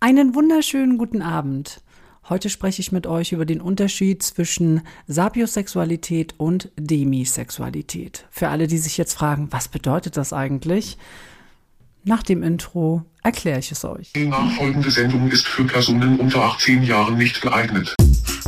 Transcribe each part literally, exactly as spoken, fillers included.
Einen wunderschönen guten Abend. Heute spreche ich mit euch über den Unterschied zwischen Sapiosexualität und Demisexualität. Für alle, die sich jetzt fragen, was bedeutet das eigentlich? Nach dem Intro erkläre ich es euch. Die nachfolgende Sendung ist für Personen unter achtzehn Jahren nicht geeignet.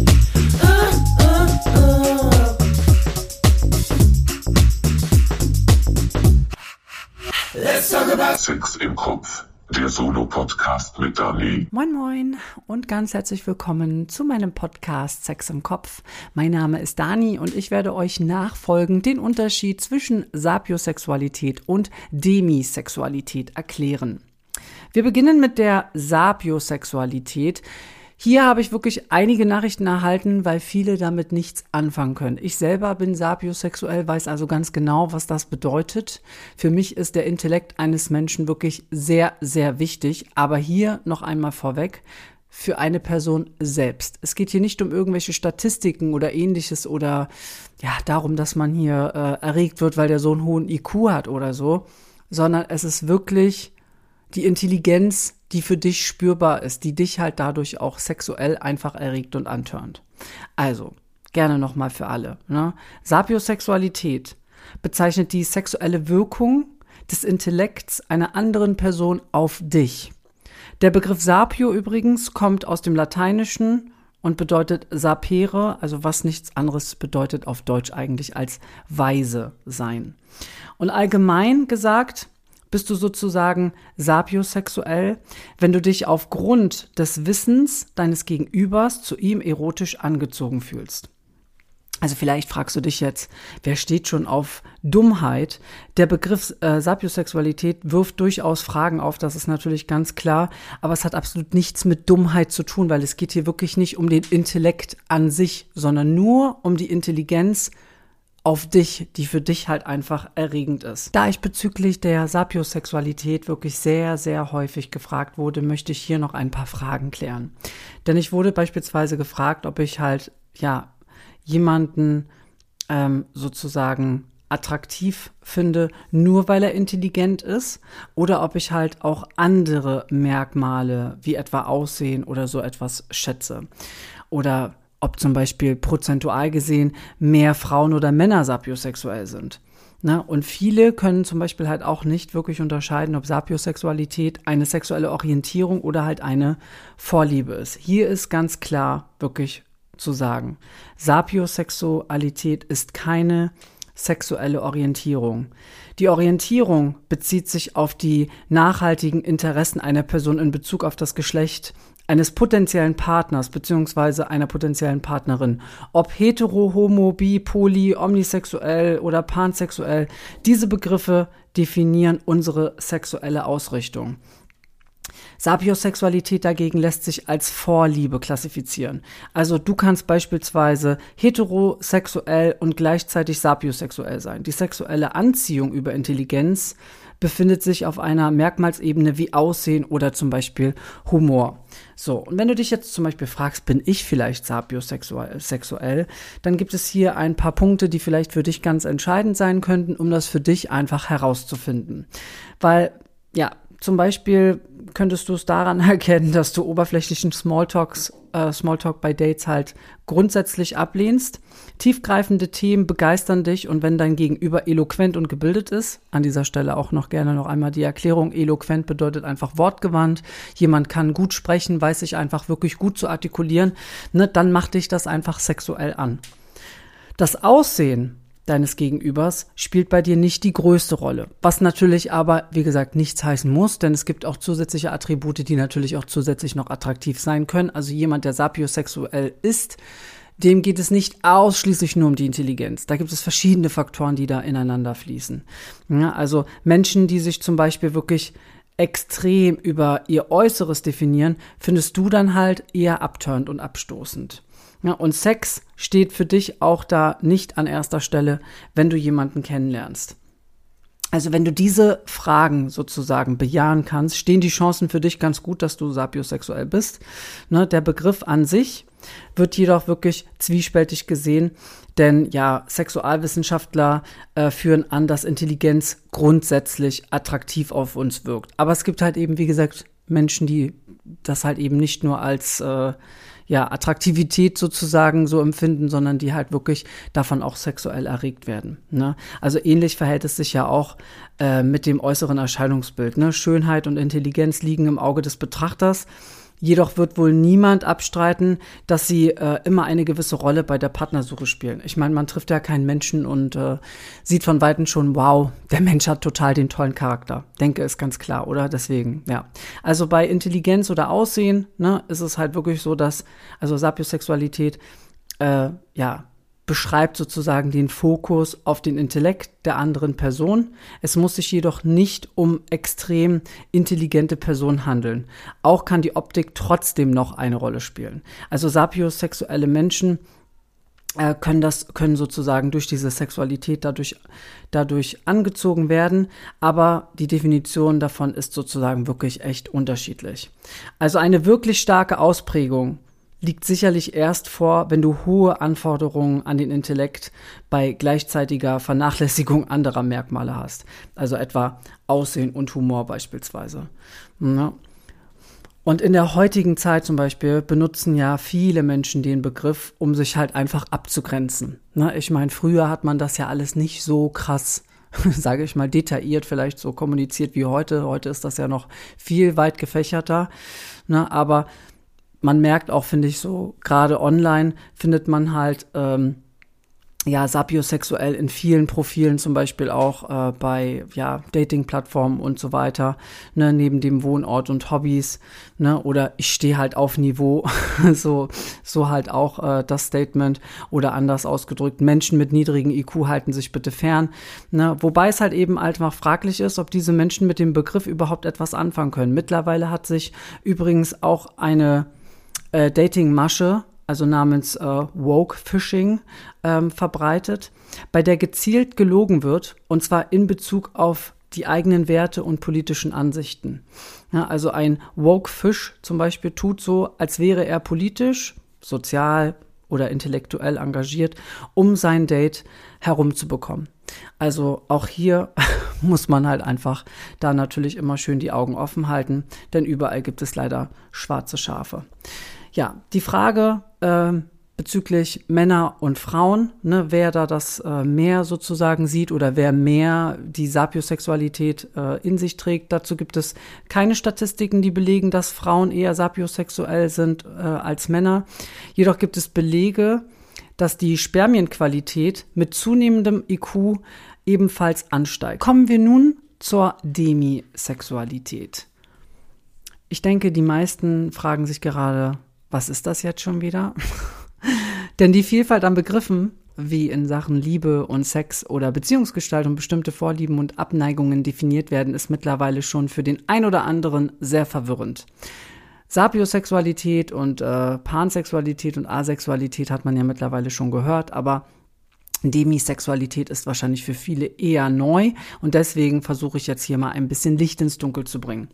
Let's talk about Sex im Kopf. Der Solo-Podcast mit Dani. Moin moin und ganz herzlich willkommen zu meinem Podcast Sex im Kopf. Mein Name ist Dani und ich werde euch nachfolgend den Unterschied zwischen Sapiosexualität und Demisexualität erklären. Wir beginnen mit der Sapiosexualität. Hier habe ich wirklich einige Nachrichten erhalten, weil viele damit nichts anfangen können. Ich selber bin sapiosexuell, weiß also ganz genau, was das bedeutet. Für mich ist der Intellekt eines Menschen wirklich sehr, sehr wichtig. Aber hier noch einmal vorweg, für eine Person selbst. Es geht hier nicht um irgendwelche Statistiken oder Ähnliches oder ja darum, dass man hier äh, erregt wird, weil der so einen hohen I Q hat oder so, sondern es ist wirklich die Intelligenz, die für dich spürbar ist, die dich halt dadurch auch sexuell einfach erregt und antörnt. Also, gerne nochmal für alle. Ne? Sapiosexualität bezeichnet die sexuelle Wirkung des Intellekts einer anderen Person auf dich. Der Begriff Sapio übrigens kommt aus dem Lateinischen und bedeutet sapere, also was nichts anderes bedeutet auf Deutsch eigentlich als weise sein. Und allgemein gesagt, bist du sozusagen sapiosexuell, wenn du dich aufgrund des Wissens deines Gegenübers zu ihm erotisch angezogen fühlst. Also vielleicht fragst du dich jetzt, wer steht schon auf Dummheit? Der Begriff äh, Sapiosexualität wirft durchaus Fragen auf, das ist natürlich ganz klar, aber es hat absolut nichts mit Dummheit zu tun, weil es geht hier wirklich nicht um den Intellekt an sich, sondern nur um die Intelligenz auf dich, die für dich halt einfach erregend ist. Da ich bezüglich der Sapiosexualität wirklich sehr, sehr häufig gefragt wurde, möchte ich hier noch ein paar Fragen klären. Denn ich wurde beispielsweise gefragt, ob ich halt, ja, jemanden ähm, sozusagen attraktiv finde, nur weil er intelligent ist, oder ob ich halt auch andere Merkmale, wie etwa Aussehen oder so etwas schätze. Oder ob zum Beispiel prozentual gesehen mehr Frauen oder Männer sapiosexuell sind. Ne? Und viele können zum Beispiel halt auch nicht wirklich unterscheiden, ob Sapiosexualität eine sexuelle Orientierung oder halt eine Vorliebe ist. Hier ist ganz klar wirklich zu sagen, Sapiosexualität ist keine sexuelle Orientierung. Die Orientierung bezieht sich auf die nachhaltigen Interessen einer Person in Bezug auf das Geschlecht eines potenziellen Partners beziehungsweise einer potenziellen Partnerin. Ob hetero, homo, bi, poly, omnisexuell oder pansexuell, diese Begriffe definieren unsere sexuelle Ausrichtung. Sapiosexualität dagegen lässt sich als Vorliebe klassifizieren. Also du kannst beispielsweise heterosexuell und gleichzeitig sapiosexuell sein. Die sexuelle Anziehung über Intelligenz befindet sich auf einer Merkmalsebene wie Aussehen oder zum Beispiel Humor. So, und wenn du dich jetzt zum Beispiel fragst, bin ich vielleicht sapiosexuell, sexuell, dann gibt es hier ein paar Punkte, die vielleicht für dich ganz entscheidend sein könnten, um das für dich einfach herauszufinden. Weil, ja, zum Beispiel könntest du es daran erkennen, dass du oberflächlichen Smalltalks, äh, Smalltalk bei Dates halt grundsätzlich ablehnst. Tiefgreifende Themen begeistern dich und wenn dein Gegenüber eloquent und gebildet ist, an dieser Stelle auch noch gerne noch einmal die Erklärung, eloquent bedeutet einfach wortgewandt, jemand kann gut sprechen, weiß sich einfach wirklich gut zu artikulieren, ne, dann macht dich das einfach sexuell an. Das Aussehen deines Gegenübers spielt bei dir nicht die größte Rolle. Was natürlich aber, wie gesagt, nichts heißen muss, denn es gibt auch zusätzliche Attribute, die natürlich auch zusätzlich noch attraktiv sein können. Also jemand, der sapiosexuell ist, dem geht es nicht ausschließlich nur um die Intelligenz. Da gibt es verschiedene Faktoren, die da ineinander fließen. Ja, also Menschen, die sich zum Beispiel wirklich extrem über ihr Äußeres definieren, findest du dann halt eher abtörend und abstoßend. Ja, und Sex steht für dich auch da nicht an erster Stelle, wenn du jemanden kennenlernst. Also wenn du diese Fragen sozusagen bejahen kannst, stehen die Chancen für dich ganz gut, dass du sapiosexuell bist. Ne, der Begriff an sich wird jedoch wirklich zwiespältig gesehen, denn ja, Sexualwissenschaftler äh, führen an, dass Intelligenz grundsätzlich attraktiv auf uns wirkt. Aber es gibt halt eben, wie gesagt, Menschen, die das halt eben nicht nur als äh, ja, Attraktivität sozusagen so empfinden, sondern die halt wirklich davon auch sexuell erregt werden. Ne? Also ähnlich verhält es sich ja auch äh, mit dem äußeren Erscheinungsbild. Ne? Schönheit und Intelligenz liegen im Auge des Betrachters. Jedoch wird wohl niemand abstreiten, dass sie äh, immer eine gewisse Rolle bei der Partnersuche spielen. Ich meine, man trifft ja keinen Menschen und äh, sieht von Weitem schon, wow, der Mensch hat total den tollen Charakter. Denke ist ganz klar, oder? Deswegen, ja. Also bei Intelligenz oder Aussehen, ne, ist es halt wirklich so, dass, also Sapiosexualität, äh, ja, beschreibt sozusagen den Fokus auf den Intellekt der anderen Person. Es muss sich jedoch nicht um extrem intelligente Personen handeln. Auch kann die Optik trotzdem noch eine Rolle spielen. Also sapiosexuelle Menschen äh, können das, können sozusagen durch diese Sexualität dadurch, dadurch angezogen werden, aber die Definition davon ist sozusagen wirklich echt unterschiedlich. Also eine wirklich starke Ausprägung liegt sicherlich erst vor, wenn du hohe Anforderungen an den Intellekt bei gleichzeitiger Vernachlässigung anderer Merkmale hast. Also etwa Aussehen und Humor beispielsweise. Ja. Und in der heutigen Zeit zum Beispiel benutzen ja viele Menschen den Begriff, um sich halt einfach abzugrenzen. Ich meine, früher hat man das ja alles nicht so krass, sage ich mal, detailliert vielleicht so kommuniziert wie heute. Heute ist das ja noch viel weit gefächerter. Aber man merkt auch, finde ich, so gerade online findet man halt ähm, ja sapiosexuell in vielen Profilen, zum Beispiel auch äh, bei ja Dating-Plattformen und so weiter, ne, neben dem Wohnort und Hobbys, ne, oder ich stehe halt auf Niveau, so so halt auch äh, das Statement, oder anders ausgedrückt, Menschen mit niedrigem I Q halten sich bitte fern, ne, wobei es halt eben einfach fraglich ist, ob diese Menschen mit dem Begriff überhaupt etwas anfangen können. Mittlerweile hat sich übrigens auch eine Äh, Dating-Masche, also namens äh, Woke-Phishing, ähm, verbreitet, bei der gezielt gelogen wird, und zwar in Bezug auf die eigenen Werte und politischen Ansichten. Ja, also ein Woke-Fish zum Beispiel tut so, als wäre er politisch, sozial oder intellektuell engagiert, um sein Date herumzubekommen. Also auch hier muss man halt einfach da natürlich immer schön die Augen offen halten, denn überall gibt es leider schwarze Schafe. Ja, die Frage äh, bezüglich Männer und Frauen, ne, wer da das äh, mehr sozusagen sieht oder wer mehr die Sapiosexualität äh, in sich trägt, dazu gibt es keine Statistiken, die belegen, dass Frauen eher sapiosexuell sind äh, als Männer. Jedoch gibt es Belege, dass die Spermienqualität mit zunehmendem I Q ebenfalls ansteigt. Kommen wir nun zur Demisexualität. Ich denke, die meisten fragen sich gerade, was ist das jetzt schon wieder? Denn die Vielfalt an Begriffen, wie in Sachen Liebe und Sex oder Beziehungsgestaltung bestimmte Vorlieben und Abneigungen definiert werden, ist mittlerweile schon für den ein oder anderen sehr verwirrend. Sapiosexualität und äh, Pansexualität und Asexualität hat man ja mittlerweile schon gehört, aber Demisexualität ist wahrscheinlich für viele eher neu, und deswegen versuche ich jetzt hier mal ein bisschen Licht ins Dunkel zu bringen.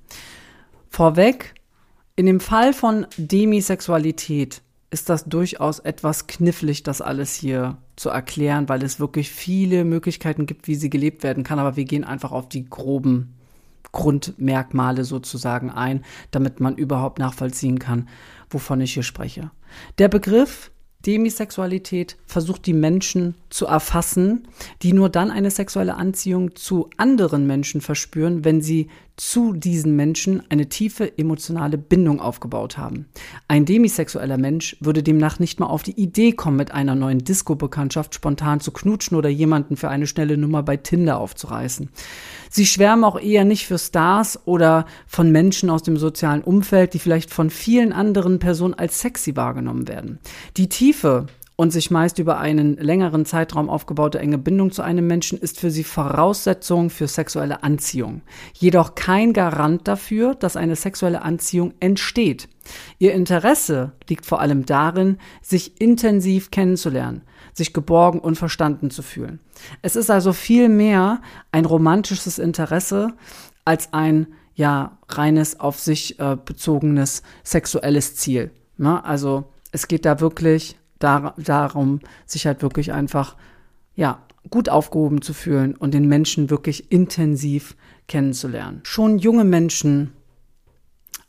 Vorweg, in dem Fall von Demisexualität ist das durchaus etwas knifflig, das alles hier zu erklären, weil es wirklich viele Möglichkeiten gibt, wie sie gelebt werden kann, aber wir gehen einfach auf die groben Grundmerkmale sozusagen ein, damit man überhaupt nachvollziehen kann, wovon ich hier spreche. Der Begriff Demisexualität versucht die Menschen zu erfassen, die nur dann eine sexuelle Anziehung zu anderen Menschen verspüren, wenn sie zu diesen Menschen eine tiefe emotionale Bindung aufgebaut haben. Ein demisexueller Mensch würde demnach nicht mal auf die Idee kommen, mit einer neuen Disco-Bekanntschaft spontan zu knutschen oder jemanden für eine schnelle Nummer bei Tinder aufzureißen. Sie schwärmen auch eher nicht für Stars oder von Menschen aus dem sozialen Umfeld, die vielleicht von vielen anderen Personen als sexy wahrgenommen werden. Die Tiefe und sich meist über einen längeren Zeitraum aufgebaute enge Bindung zu einem Menschen ist für sie Voraussetzung für sexuelle Anziehung. Jedoch kein Garant dafür, dass eine sexuelle Anziehung entsteht. Ihr Interesse liegt vor allem darin, sich intensiv kennenzulernen, sich geborgen und verstanden zu fühlen. Es ist also viel mehr ein romantisches Interesse als ein ja reines auf sich äh, bezogenes sexuelles Ziel. Ne? Also es geht da wirklich dar- darum, sich halt wirklich einfach ja gut aufgehoben zu fühlen und den Menschen wirklich intensiv kennenzulernen. Schon junge Menschen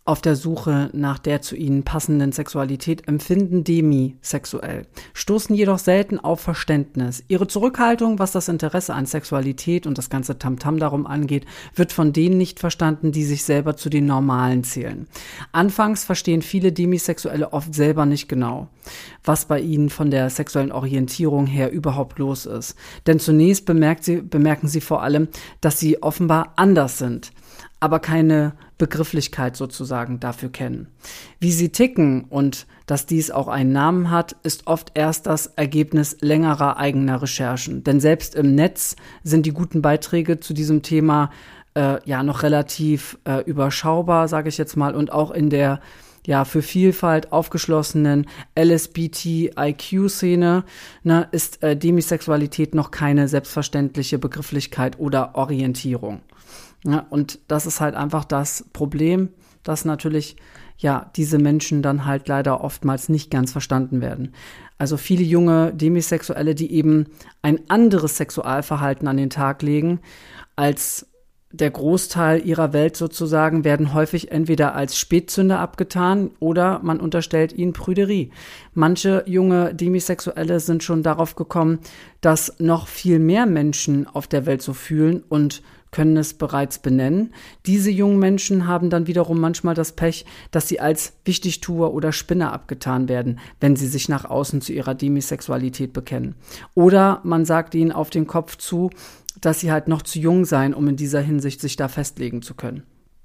auf der Suche nach der zu ihnen passenden Sexualität empfinden demisexuell, stoßen jedoch selten auf Verständnis. Ihre Zurückhaltung, was das Interesse an Sexualität und das ganze Tamtam darum angeht, wird von denen nicht verstanden, die sich selber zu den Normalen zählen. Anfangs verstehen viele Demisexuelle oft selber nicht genau, was bei ihnen von der sexuellen Orientierung her überhaupt los ist. Denn zunächst bemerkt sie, bemerken sie vor allem, dass sie offenbar anders sind, aber keine Begrifflichkeit sozusagen dafür kennen. Wie sie ticken und dass dies auch einen Namen hat, ist oft erst das Ergebnis längerer eigener Recherchen. Denn selbst im Netz sind die guten Beiträge zu diesem Thema äh, ja noch relativ äh, überschaubar, sage ich jetzt mal, und auch in der ja für Vielfalt aufgeschlossenen L S B T I Q-Szene ne, ist äh, Demisexualität noch keine selbstverständliche Begrifflichkeit oder Orientierung. Ja, und das ist halt einfach das Problem, dass natürlich ja diese Menschen dann halt leider oftmals nicht ganz verstanden werden. Also viele junge Demisexuelle, die eben ein anderes Sexualverhalten an den Tag legen als der Großteil ihrer Welt sozusagen, werden häufig entweder als Spätzünder abgetan oder man unterstellt ihnen Prüderie. Manche junge Demisexuelle sind schon darauf gekommen, dass noch viel mehr Menschen auf der Welt so fühlen und können es bereits benennen. Diese jungen Menschen haben dann wiederum manchmal das Pech, dass sie als Wichtigtuer oder Spinner abgetan werden, wenn sie sich nach außen zu ihrer Demisexualität bekennen. Oder man sagt ihnen auf den Kopf zu, dass sie halt noch zu jung seien, um in dieser Hinsicht sich da festlegen zu können.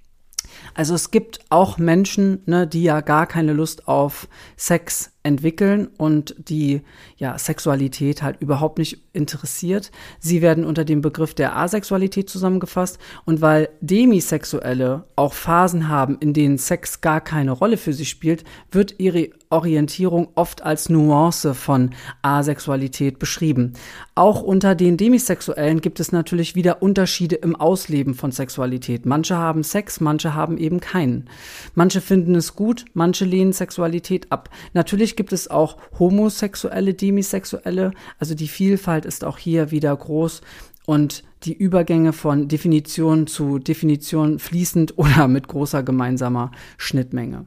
Also es gibt auch Menschen, ne, die ja gar keine Lust auf Sex entwickeln und die ja Sexualität halt überhaupt nicht interessiert. Sie werden unter dem Begriff der Asexualität zusammengefasst und weil Demisexuelle auch Phasen haben, in denen Sex gar keine Rolle für sie spielt, wird ihre Orientierung oft als Nuance von Asexualität beschrieben. Auch unter den Demisexuellen gibt es natürlich wieder Unterschiede im Ausleben von Sexualität. Manche haben Sex, manche haben eben keinen. Manche finden es gut, manche lehnen Sexualität ab. Natürlich gibt es auch homosexuelle, Demisexuelle, also die Vielfalt ist auch hier wieder groß und die Übergänge von Definition zu Definition fließend oder mit großer gemeinsamer Schnittmenge.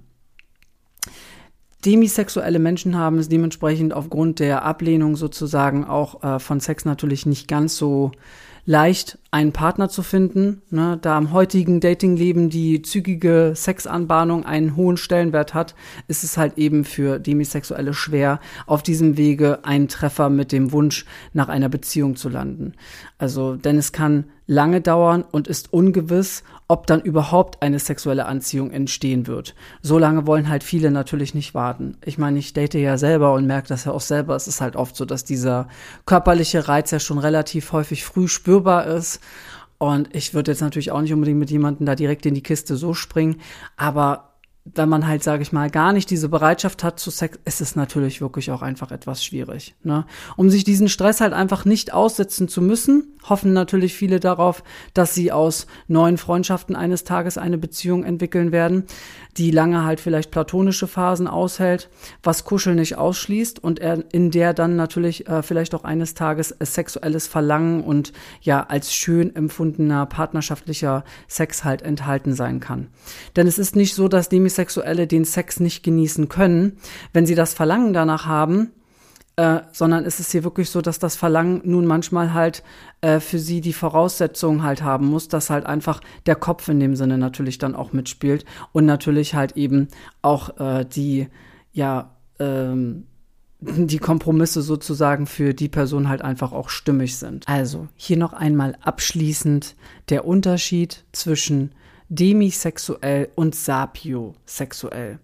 Demisexuelle Menschen haben es dementsprechend aufgrund der Ablehnung sozusagen auch äh, von Sex natürlich nicht ganz so leicht, einen Partner zu finden, ne, da im heutigen Datingleben die zügige Sexanbahnung einen hohen Stellenwert hat, ist es halt eben für Demisexuelle schwer, auf diesem Wege einen Treffer mit dem Wunsch nach einer Beziehung zu landen. Also, denn es kann lange dauern und ist ungewiss, ob dann überhaupt eine sexuelle Anziehung entstehen wird. So lange wollen halt viele natürlich nicht warten. Ich meine, ich date ja selber und merke das ja auch selber. Es ist halt oft so, dass dieser körperliche Reiz ja schon relativ häufig früh spürbar ist. Und ich würde jetzt natürlich auch nicht unbedingt mit jemandem da direkt in die Kiste so springen. Aber wenn man halt, sage ich mal, gar nicht diese Bereitschaft hat zu Sex, ist es natürlich wirklich auch einfach etwas schwierig, ne? Um sich diesen Stress halt einfach nicht aussetzen zu müssen, hoffen natürlich viele darauf, dass sie aus neuen Freundschaften eines Tages eine Beziehung entwickeln werden, die lange halt vielleicht platonische Phasen aushält, was Kuscheln nicht ausschließt und er, in der dann natürlich äh, vielleicht auch eines Tages äh, sexuelles Verlangen und ja als schön empfundener partnerschaftlicher Sex halt enthalten sein kann. Denn es ist nicht so, dass Demisexuelle den Sex nicht genießen können, wenn sie das Verlangen danach haben, äh, sondern es ist hier wirklich so, dass das Verlangen nun manchmal halt äh, für sie die Voraussetzungen halt haben muss, dass halt einfach der Kopf in dem Sinne natürlich dann auch mitspielt und natürlich halt eben auch äh, die, ja, ähm, die Kompromisse sozusagen für die Person halt einfach auch stimmig sind. Also hier noch einmal abschließend der Unterschied zwischen demisexuell und sapiosexuell.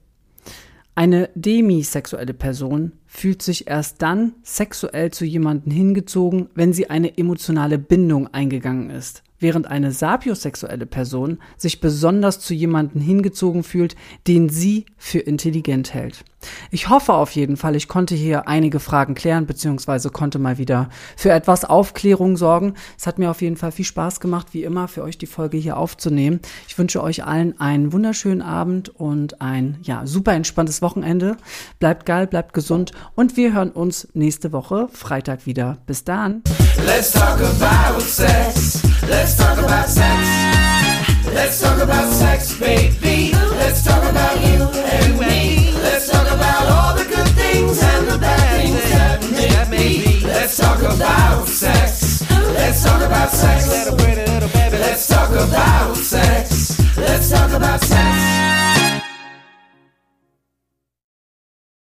Eine demisexuelle Person fühlt sich erst dann sexuell zu jemandem hingezogen, wenn sie eine emotionale Bindung eingegangen ist, während eine sapiosexuelle Person sich besonders zu jemandem hingezogen fühlt, den sie für intelligent hält. Ich hoffe auf jeden Fall, ich konnte hier einige Fragen klären, beziehungsweise konnte mal wieder für etwas Aufklärung sorgen. Es hat mir auf jeden Fall viel Spaß gemacht, wie immer, für euch die Folge hier aufzunehmen. Ich wünsche euch allen einen wunderschönen Abend und ein ja super entspanntes Wochenende. Bleibt geil, bleibt gesund und wir hören uns nächste Woche Freitag wieder. Bis dann. Let's talk about sex. Let's talk about sex. Let's talk about sex, baby. Let's talk about you and me. Let's talk about all the good things and the bad things that may be. Let's talk about sex. Let's talk about sex. Let's talk about sex. Let's talk about sex.